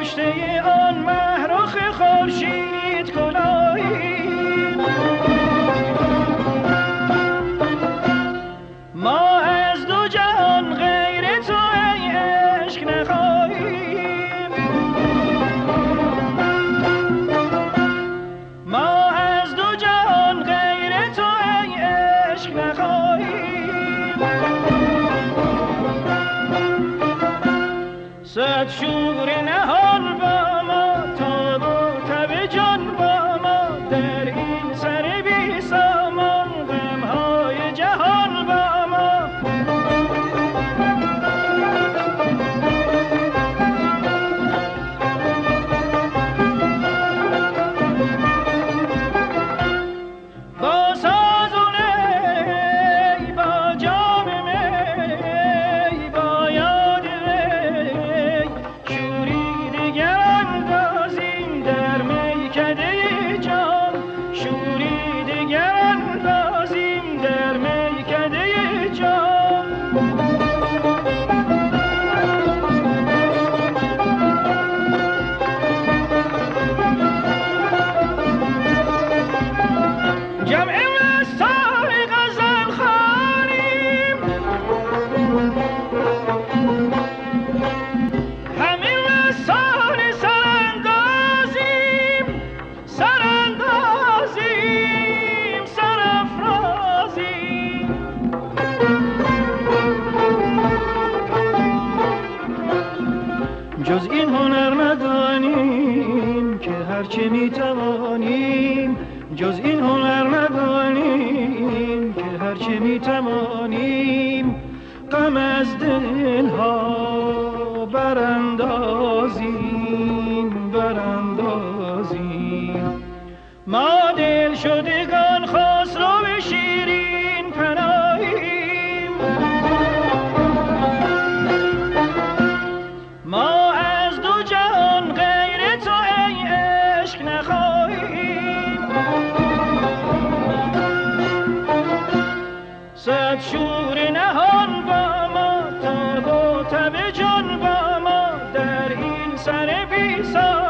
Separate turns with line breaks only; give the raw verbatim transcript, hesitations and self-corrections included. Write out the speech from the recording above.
پشته آن مهرخ خورشید کلاهی ما از دو جهان غیر تو ای عشق نخواهیم ما از دو جهان غیر تو ای عشق نخواهیم صد شور نهان با ما تاب و تب جان با ما در این سر بی سامان غمهای جهان با ما با ساز و نی با جام می با یاد وی شوری دیگر اندازیم در میکده جان شوری دیگر اندازیم در میکده جان جمع مستان غزل خوانیم همین مستان سراندازیم سراندازیم سرافرازیم جز این هنر ندانیم که هرچه میتوانیم جز این هنر ندانیم که هرچه میتوانیم غم از دلها براندازیم براندازیم ما دل شدگان خسرو شیرین پناهیم ما از دو جهان غیر تو ای عشق نخواهیم صد شور نهان با ما تاب و تب جان با ما در این سر بی سامان